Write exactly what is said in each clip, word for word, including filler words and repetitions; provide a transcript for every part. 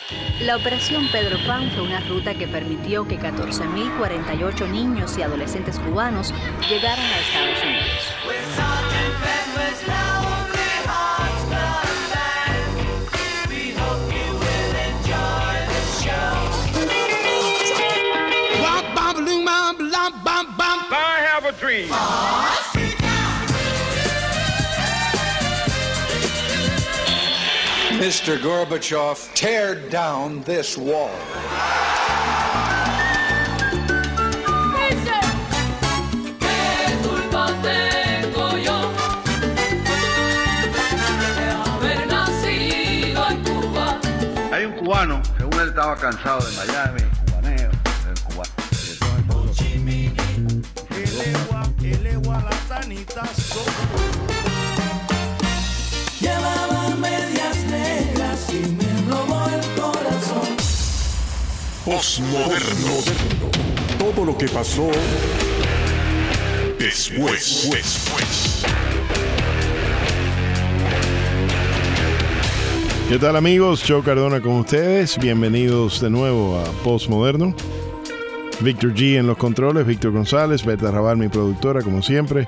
La Operación Pedro Pan fue una ruta que permitió que catorce mil cuarenta y ocho niños y adolescentes cubanos llegaran a Estados Unidos. I have a dream. Mister Gorbachev, tear down this wall. Hay un cubano, según él estaba cansado de Miami, cubaneo, del cubano. Llevaba medias negras y me robó el corazón. Postmoderno. Todo lo que pasó después. después. ¿Qué tal, amigos? Joe Cardona con ustedes. Bienvenidos de nuevo a Postmoderno. Víctor G en los controles, Víctor González, Berta Raval, mi productora, como siempre.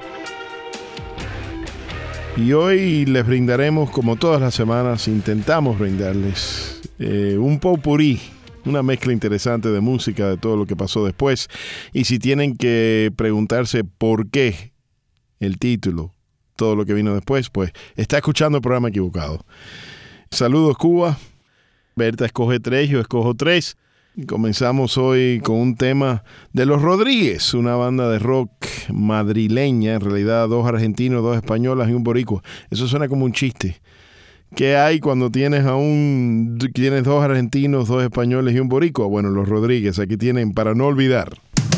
Y hoy les brindaremos, como todas las semanas, intentamos brindarles eh, un potpourri, una mezcla interesante de música, de todo lo que pasó después. Y si tienen que preguntarse por qué el título, todo lo que vino después, pues está escuchando el programa equivocado. Saludos, Cuba. Berta escoge tres, yo escojo tres. Comenzamos hoy con un tema de Los Rodríguez, una banda de rock madrileña, en realidad dos argentinos, dos españolas y un boricua. Eso suena como un chiste. ¿Qué hay cuando tienes a un tienes dos argentinos, dos españoles y un boricua? Bueno, Los Rodríguez, aquí tienen Para No Olvidar.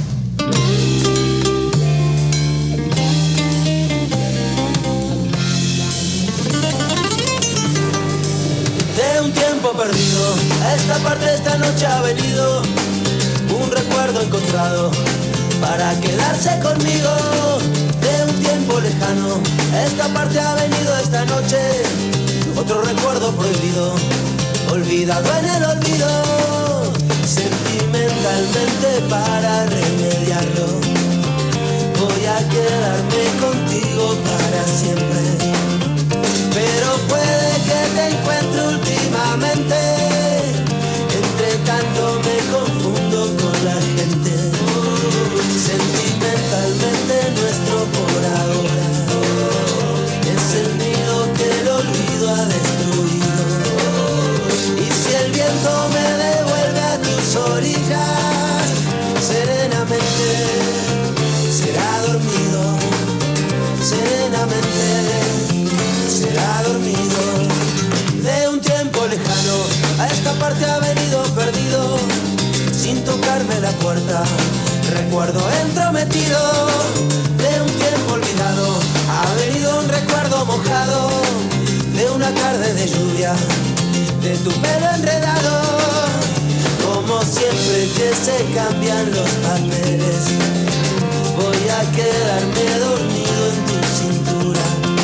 Perdido, a esta parte esta noche ha venido un recuerdo encontrado para quedarse conmigo de un tiempo lejano. A esta parte ha venido esta noche otro recuerdo prohibido, olvidado en el olvido, sentimentalmente para remediarlo. Voy a quedarme contigo para siempre. Pero puede que te encuentre últimamente, entre tanto me confundo con la gente. Sentimentalmente nuestro por ahora es el nido que el olvido ha destruido. Y si el viento me devuelve a tus orillas, serenamente será dormido, serenamente será dormido. De un tiempo lejano a esta parte ha venido perdido, sin tocarme la puerta, recuerdo entrometido. De un tiempo olvidado ha venido un recuerdo mojado, de una tarde de lluvia, de tu pelo enredado. Como siempre que se cambian los papeles, voy a quedarme dormido en tu cintura.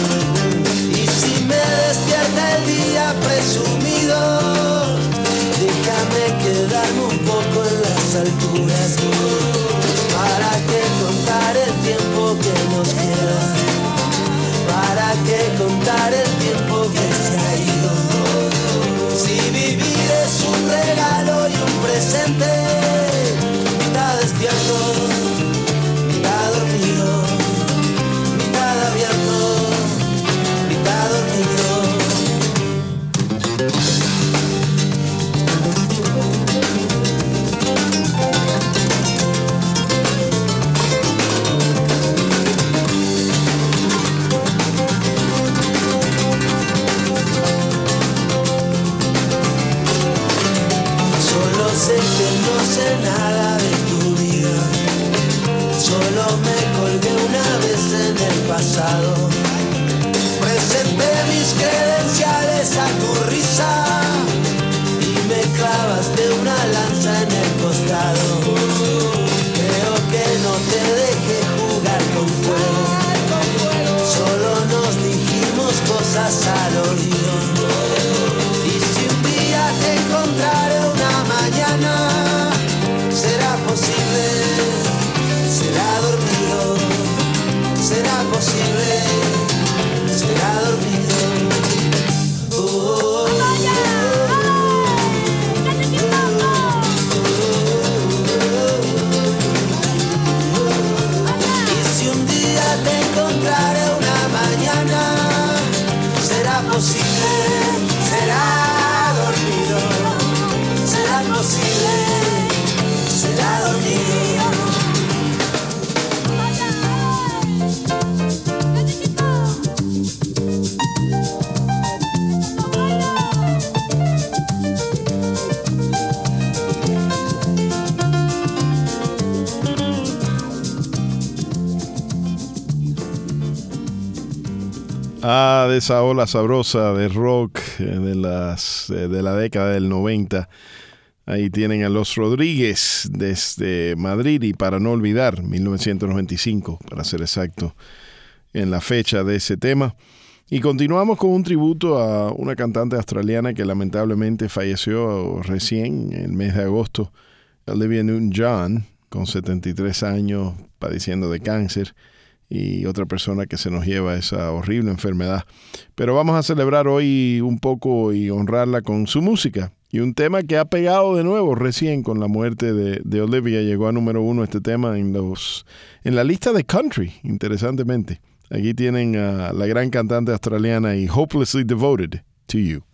Me despierta el día presumido, déjame quedarme un poco en las alturas. ¿Para qué contar el tiempo que nos queda? ¿Para qué contar el tiempo que se ha ido? Si vivir es un regalo y un presente, mitad despierto, mitad dormido, mitad abierto, Ah, de esa ola sabrosa de rock de, las, de la década del noventa. Ahí tienen a Los Rodríguez desde Madrid y Para No Olvidar, mil novecientos noventa y cinco, para ser exacto, en la fecha de ese tema. Y continuamos con un tributo a una cantante australiana que lamentablemente falleció recién, en el mes de agosto, Olivia Newton-John, con setenta y tres años, padeciendo de cáncer, y otra persona que se nos lleva esa horrible enfermedad. Pero vamos a celebrar hoy un poco y honrarla con su música. Y un tema que ha pegado de nuevo recién con la muerte de, de Olivia. Llegó a número uno este tema en, los, en la lista de country, interesantemente. Aquí tienen a la gran cantante australiana y Hopelessly Devoted to You.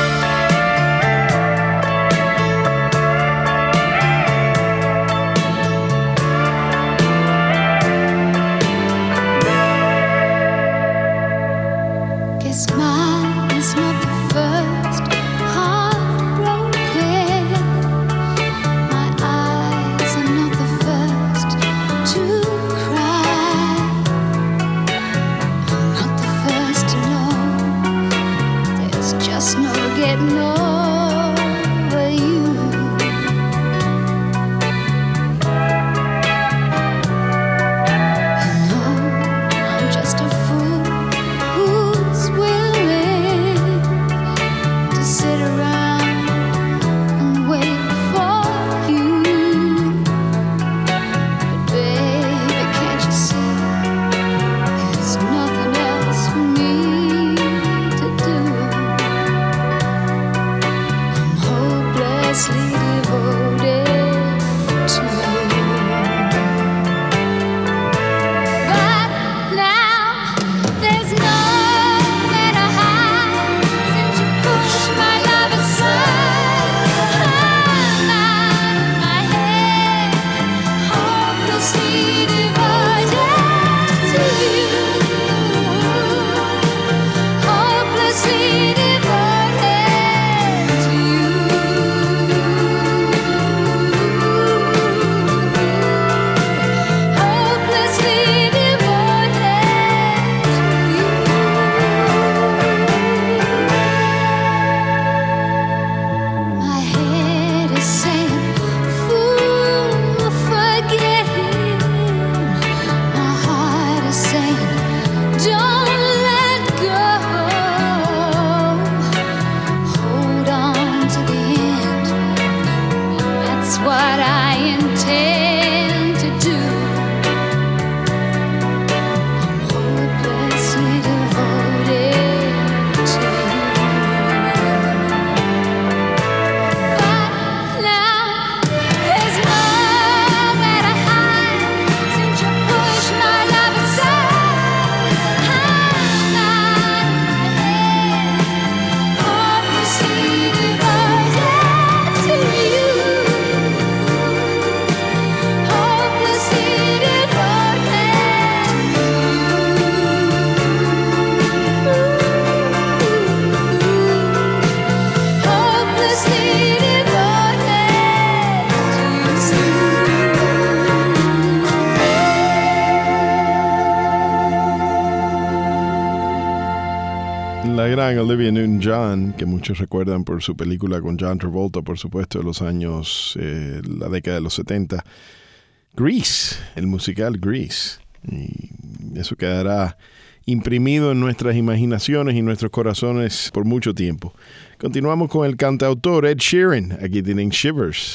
Olivia Newton-John, que muchos recuerdan por su película con John Travolta, por supuesto, de los años, eh, la década de los setenta. Grease, el musical Grease. Y eso quedará imprimido en nuestras imaginaciones y nuestros corazones por mucho tiempo. Continuamos con el cantautor Ed Sheeran. Aquí tienen Shivers.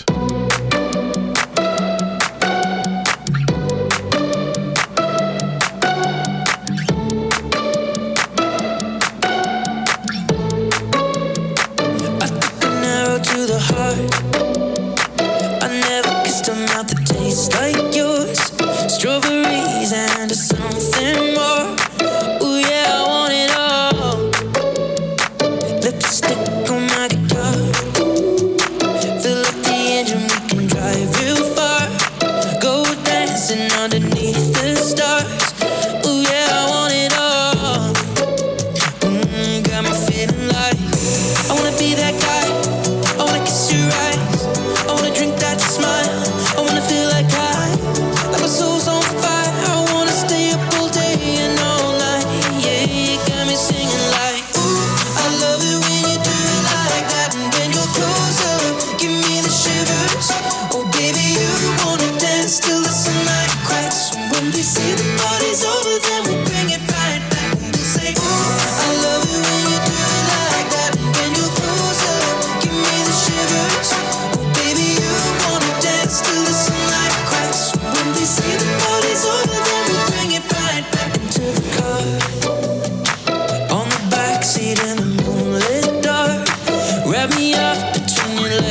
I wanna drink that smile. I wanna feel like I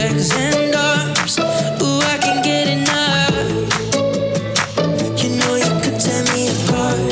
legs and arms. Ooh, I can get enough. You know you could tear me apart,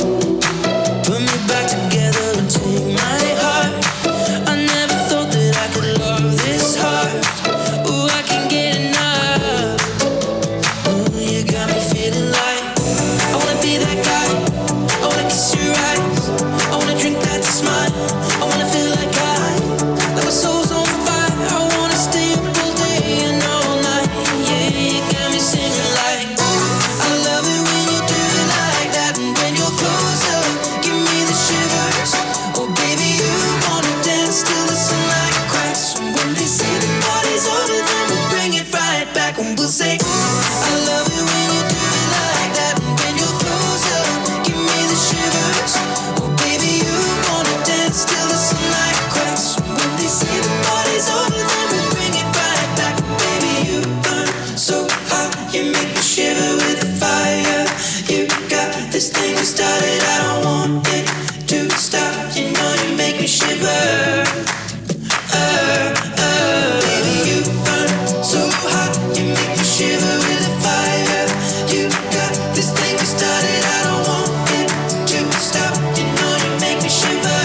put me back together and take my heart. I never thought that I could love this hard. Ooh, I can get enough. Ooh, you got me feeling like I wanna be that guy. I wanna kiss your eyes. I wanna drink that smile. I wanna feel like I, like my soul's on fire. I wanna stay up all day and all night. Yeah, you got me singing like, ooh, I love it when you do it like that. And when you're closer, give me the shivers. Oh baby, you wanna dance till the sunlight cracks. And when they say the party's over, then we'll bring it right back. And we'll say, ooh, I love it when you do it like that. And when you're closer, give me the shivers. Oh baby, you wanna dance till the sunlight cracks. And when they say the party's over, then we'll bring it right back. Baby, you burn so hot, you make me shiver with the fire. You got this thing that started, I don't want it to stop. You know you make me shiver. Uh, uh, baby, you burn so hot, you make me shiver with the fire. You got this thing that started, I don't want it to stop. You know you make me shiver.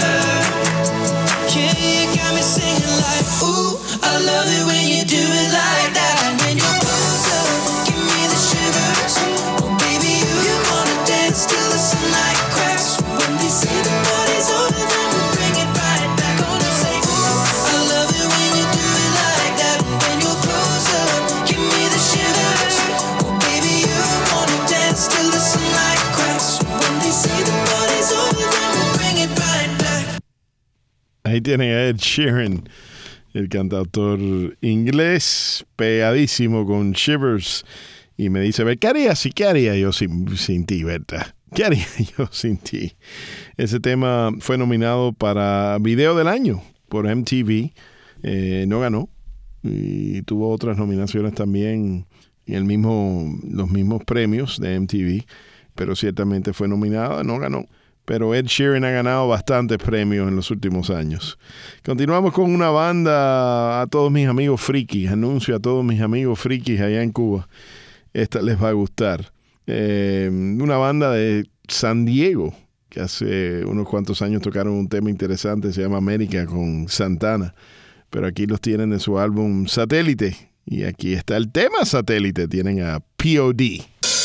Yeah, you got me singing like, ooh, I love it when you do it like that. And when you're closer, give me the shivers. Oh baby, you, you wanna dance till the sunlight cracks. When they say the party's over, then we'll bring it right back. Gonna say, ooh, I love it when you do it like that. And when you're closer, give me the shivers. Oh baby, you wanna dance till the sunlight cracks. When they say the party's over, then we'll bring it right back. Ahí tienen a Ed Sheeran, el cantautor inglés, pegadísimo con Shivers. Y me dice, ¿qué haría si qué haría yo sin, sin ti, Berta? ¿Qué haría yo sin ti? Ese tema fue nominado para Video del Año por M T V. Eh, no ganó. Y tuvo otras nominaciones también en el mismo, los mismos premios de M T V. Pero ciertamente fue nominada, no ganó. Pero Ed Sheeran ha ganado bastantes premios en los últimos años. Continuamos con una banda, a todos mis amigos frikis. Anuncio a todos mis amigos frikis allá en Cuba. Esta les va a gustar. Eh, una banda de San Diego, que hace unos cuantos años tocaron un tema interesante, se llama América, con Santana. Pero aquí los tienen de su álbum Satélite. Y aquí está el tema Satélite. Tienen a P O D.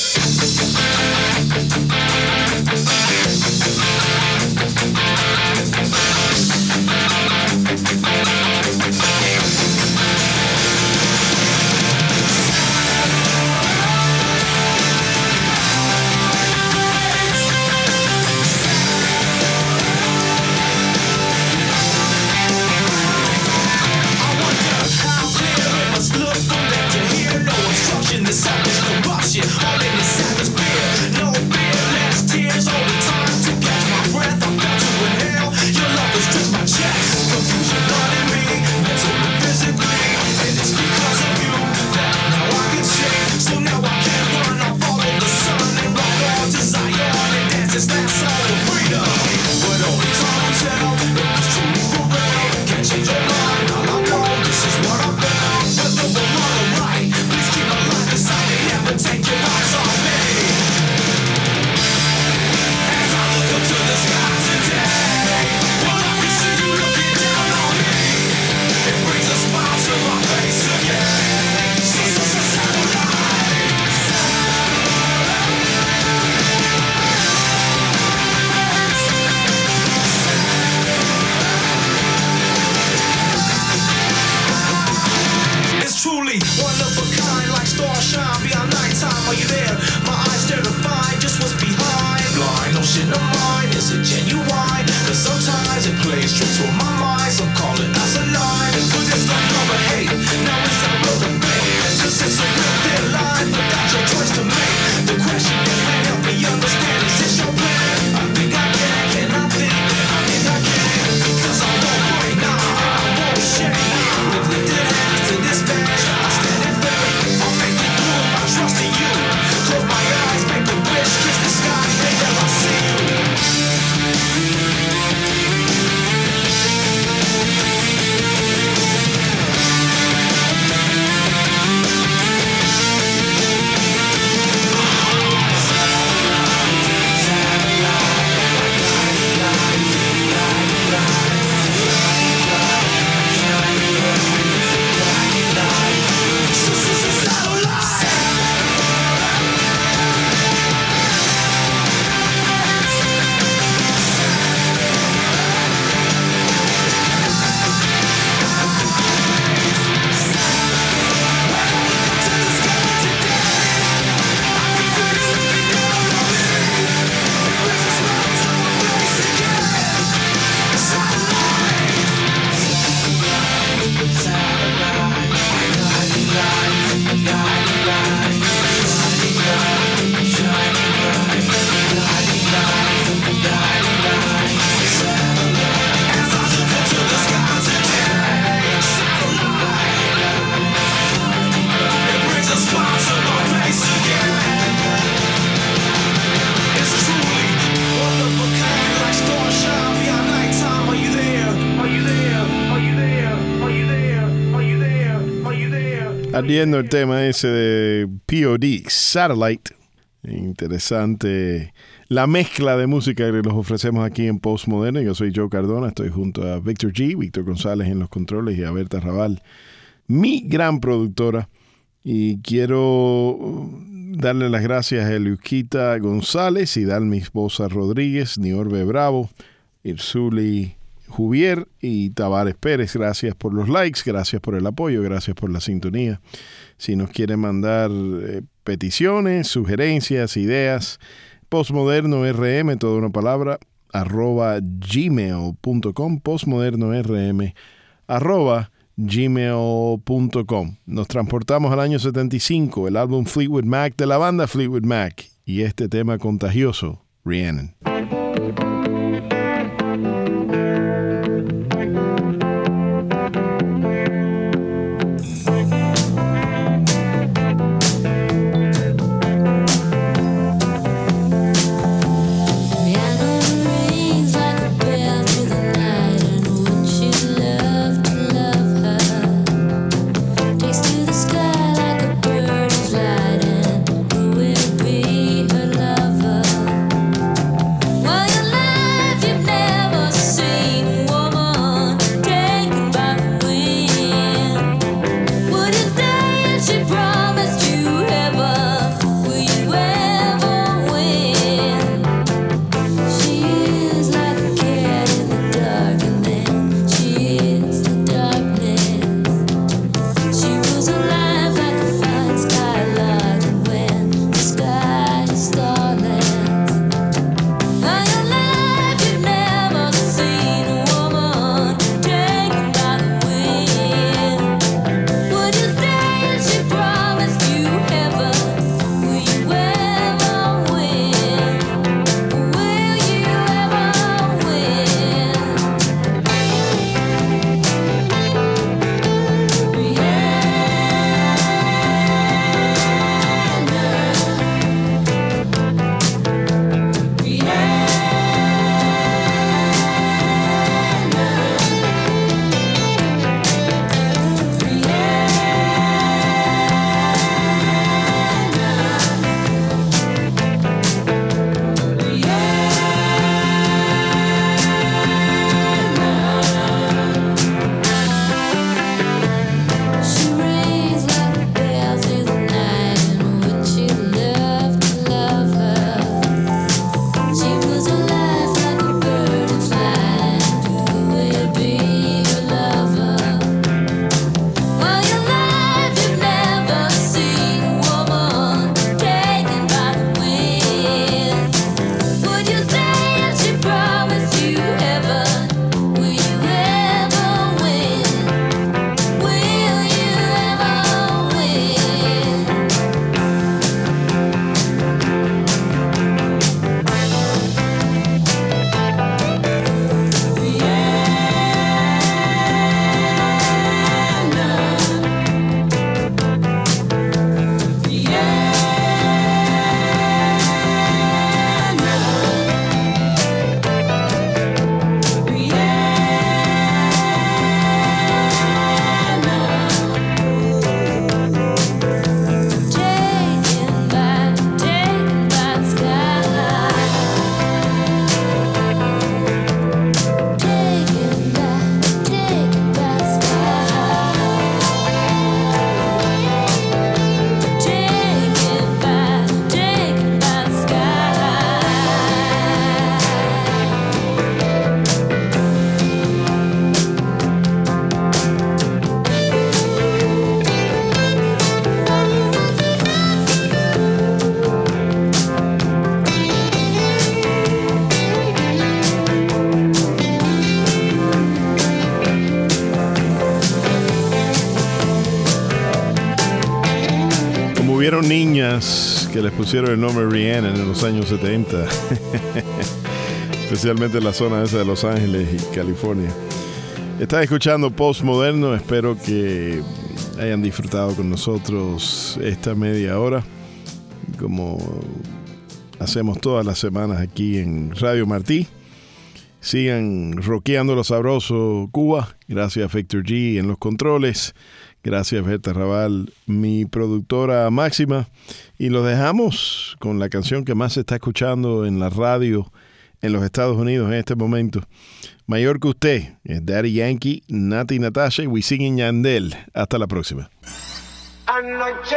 All in the atmosphere, no fear, less tears, all the time to catch my breath. I'm about to inhale, your love has touched my chest. Confusion flooding me, mentally and physically, and it's because of you that now I can see. So now I can run, I'll follow the sun and rock all desire and dance this last song of freedom. But only time will tell if it's truly for real. Can't change your mind, all I know, this is what I found. Whether we're wrong or right, please keep my life beside me, never take your eyes off me. As I look up to the sky today, well I can see you looking down on me. It brings a smile to my face again. So, so, so, satellite, it's truly one of a kind, like stars shine beyond nighttime. Are you there? My eyes terrified, just what's behind. Blind, no shit of mine, is it genuine? Cause sometimes it plays tricks with my mind. Some call it asinine, but it's not love or hate. Now it's that road to fate. Cause it's a real thin line, but that's your choice to make. The question is, man, help me understand, is this your plan? I think I can, can I think? I think I can, because I won't break, nah, I won't shake. With the dead hands to this band, I stand in faith. I'll make it through, I trust in you. Close my eyes, make a wish, kiss the sky, hey, there I see you. Ardiendo el tema ese de P O D, Satellite. Interesante la mezcla de música que les ofrecemos aquí en Postmoderno. Yo soy Joe Cardona, estoy junto a Víctor G, Víctor González en los controles y a Berta Raval, mi gran productora. Y quiero darle las gracias a Eliuquita González y Dalmis Bosa Rodríguez, Niorbe Bravo, Irsuli Juvier y Tavares Pérez. Gracias por los likes, gracias por el apoyo, gracias por la sintonía. Si nos quieren mandar eh, peticiones, sugerencias, ideas, postmoderno R M, toda una palabra, arroba gmail punto com, postmoderno R M, arroba gmail punto com. Nos transportamos al año setenta y cinco, el álbum Fleetwood Mac de la banda Fleetwood Mac y este tema contagioso, Rhiannon. Hubieron niñas que les pusieron el nombre Rhiannon en los años setenta, especialmente en la zona esa de Los Ángeles y California. Estás escuchando Postmoderno, espero que hayan disfrutado con nosotros esta media hora, como hacemos todas las semanas aquí en Radio Martí. Sigan rockeando lo sabroso, Cuba. Gracias a Víctor G en los controles. Gracias, Berta Raval, mi productora máxima. Y los dejamos con la canción que más se está escuchando en la radio en los Estados Unidos en este momento. Mayor que usted, es Daddy Yankee, Nati Natasha y Wisin y Yandel. Hasta la próxima. Anoche,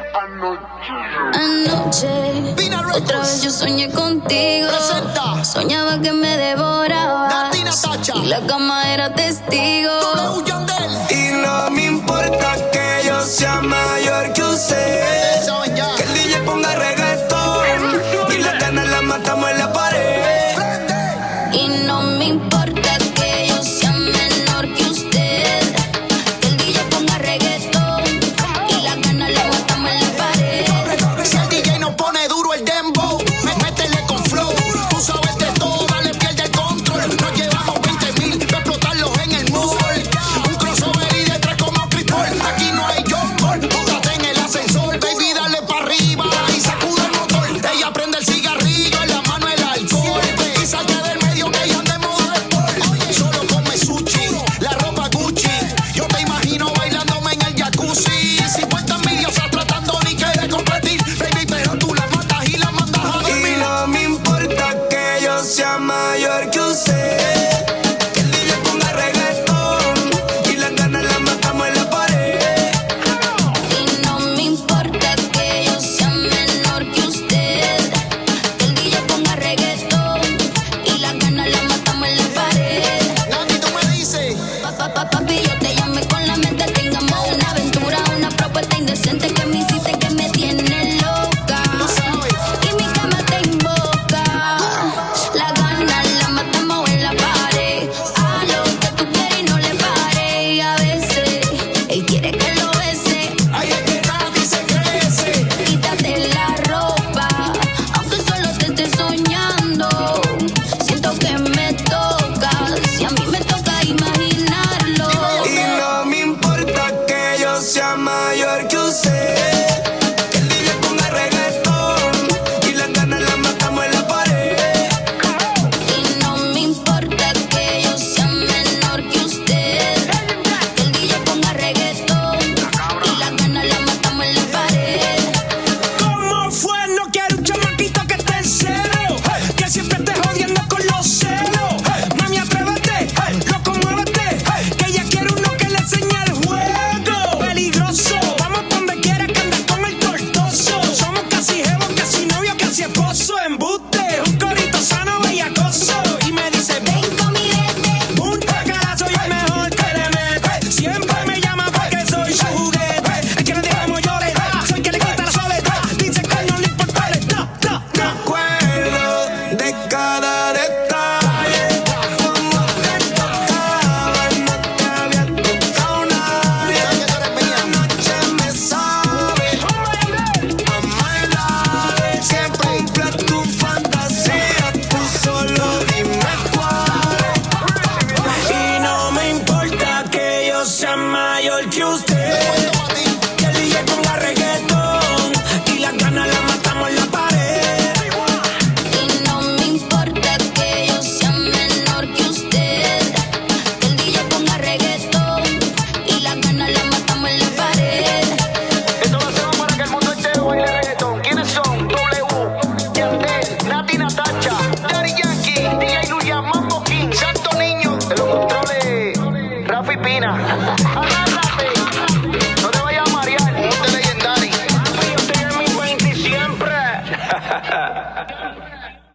Anoche, otra vez yo soñé contigo. Presenta. Soñaba que me devorabas Nati Natasha. y la cama era testigo. W Yandel. Y no me importa que yo sea mayor que usted, Saben ya. que el D J ponga reggaetón y las ganas las matamos en la pared. Y no me importa que yo sea menor que usted, que el D J ponga reggaetón y la gana la matamos en la pared. Si el D J no pone duro el dembow, métele con flow. Tú sabes de todo, dale, pierde el control. Nos llevamos veinte mil para explotarlos en el mall. Un crossover y detrás como Chris Paul. Aquí no hay John Paul. Póngate en el ascensor, baby, dale para arriba y sacude el motor. Ella prende el cigarrillo, en la mano el alcohol. Y salte del medio que ella anda en modo sport. Solo come sushi, la ropa Gucci. Yo te imagino bailándome en el jacuzzi. cincuenta millones tratando ni quiere competir, baby, pero tú la matas y la mandas a Y dormir. no me importa que yo sea mayor que usted, que el D J ponga reggaetón y las ganas las matamos en la pared. Y no me importa que yo sea menor que usted, que el D J ponga reggaetón y la gana la matamos en la pared. Nati, tú me dices. Pa, pa, pa, papi, yo te llamé con la mente, tengamos una aventura, una propuesta indecente que me hiciste que me tiene loca. Y mi cama te invoca, la gana la matamos en la pared. A lo que tú quieres y no le pare. Y a veces él quiere que lo bese. Ay, es que Nati se crece. Quítate la ropa, aunque solo te esté soñando. Siento que me tocas y a mí me toca imaginarlo. Y no me importa que yo sea mayor que usted, que el D J ponga reggaetón y las ganas las matamos en la pared. Y no me importa que yo sea menor que usted, que el D J ponga reggaetón y la gana la matamos en la pared. ¿Cómo fue? No quiero un chamaquito que esté en cero, que siempre esté jodiendo con los celos. Mami, atrévete, loco, muévete, que ella quiere uno que le enseñe el juego. Peligroso, vamos pa' donde quiera que andas con el tortoso. Somos casi jevos, casi novios, casi esposo. Embuste, un corito sano, bellacoso. Y me dice, ven con mi vete. Un cara, soy el mejor que le mete. Siempre me llama porque soy su juguete. El que no diga como yo le da, soy el que le quita la soledad. Dice que no le importa el da, da, Me da. acuerdo de cada detalle, como te tocaba, no te había tocado nadie. La noche me sabe a maldades, siempre cumpla tu fantasía, tú solo dime cuál. Y no me importa que yo sea mayor que usted, que el D J ponga reggaetón y las ganas las matamos en la pared. Y no me importa que yo sea menor que usted, que el D J ponga reggaetón y la gana la matamos en la pared. Esto lo hacemos para que el mundo entero baile reggaetón. ¿Quiénes son? W, Yandel, Nati Natasha, Daddy Yankee, D J Luya, Mambo King, Santo Niño, de los controles, Rafi Pina.